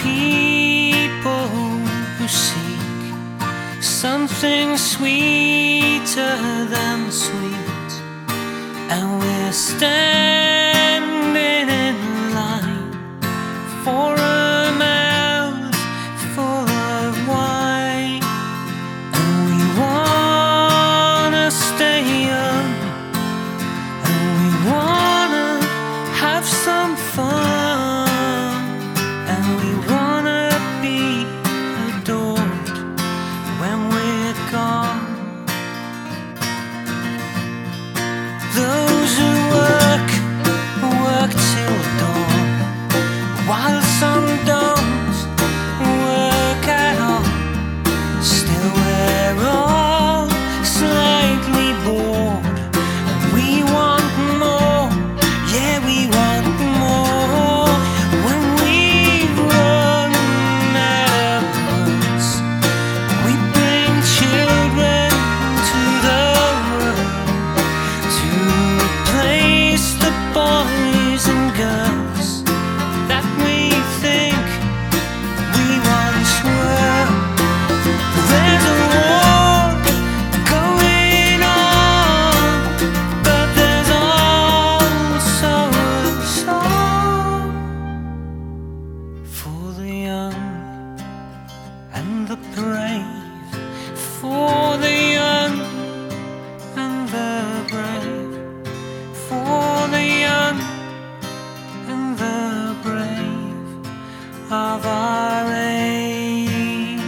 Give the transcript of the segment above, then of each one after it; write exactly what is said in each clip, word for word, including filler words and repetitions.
people who seek something sweeter than sweet, and we're standing in line for a mouth full of wine, and we wanna stay young, and we wanna have some fun, and we wanna be adored when we're gone. Those who work, work till dawn, while some don't work at all. Still we're all slightly bored, and we want more, yeah we want more. When we've run out of months, we bring children to the world to replace the boys and girls that we think we once were. There's a war going on, but there's also a song for the young and the brave, for the young and the brave, for the young and the brave of our age.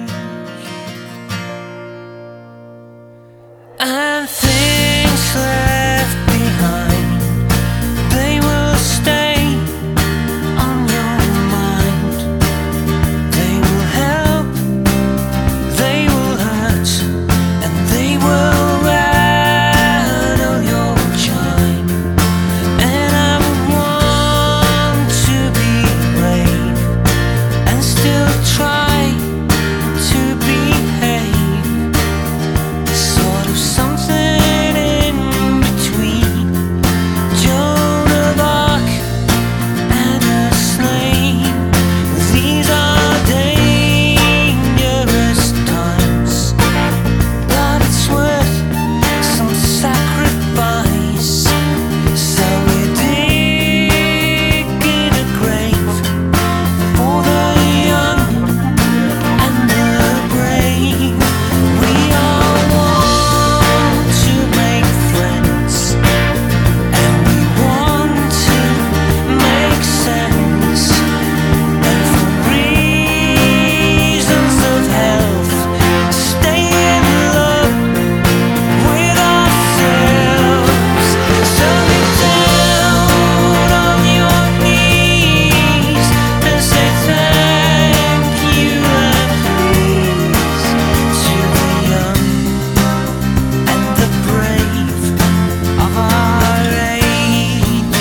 And things left behind, they will stay on your mind. They will help, they will hurt, and they will rattle your chime. And I want to be brave and still try to behave, sort of something in between Joan of Arc and a slave. These are dangerous times, but it's worth some sacrifice. So we dig in a grave for the young and the brave. We all want to make friends, and we want to make sense, and for reasons of health, stay in love with ourselves. So get down on your knees and say thank you and please to the young and the brave of our age.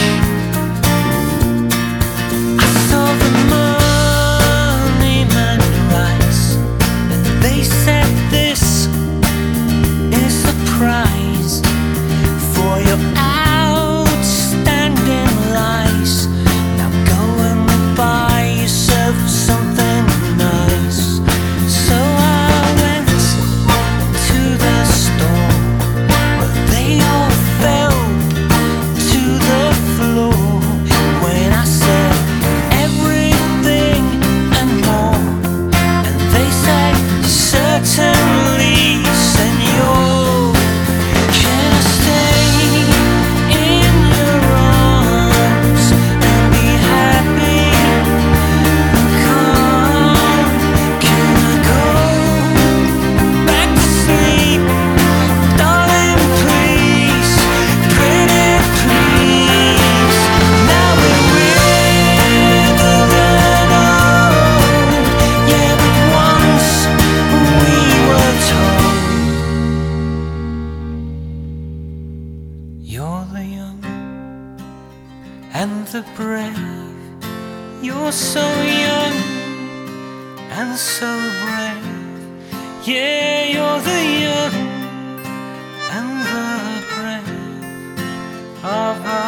I saw the money man rise, and they said this is the prize for your outstanding lies. Now go and buy yourself something nice. So I went to the store, but they all fell to the floor when I said everything and more. And they said certainly, senor. Can I stay in your arms and be happy? Come, can I go back to sleep? Darling, please, pretty please. Now we're withered and old, yeah, but once we were told you're the young and the brave. You're so young and so brave. Yeah, you're the young and the brave of our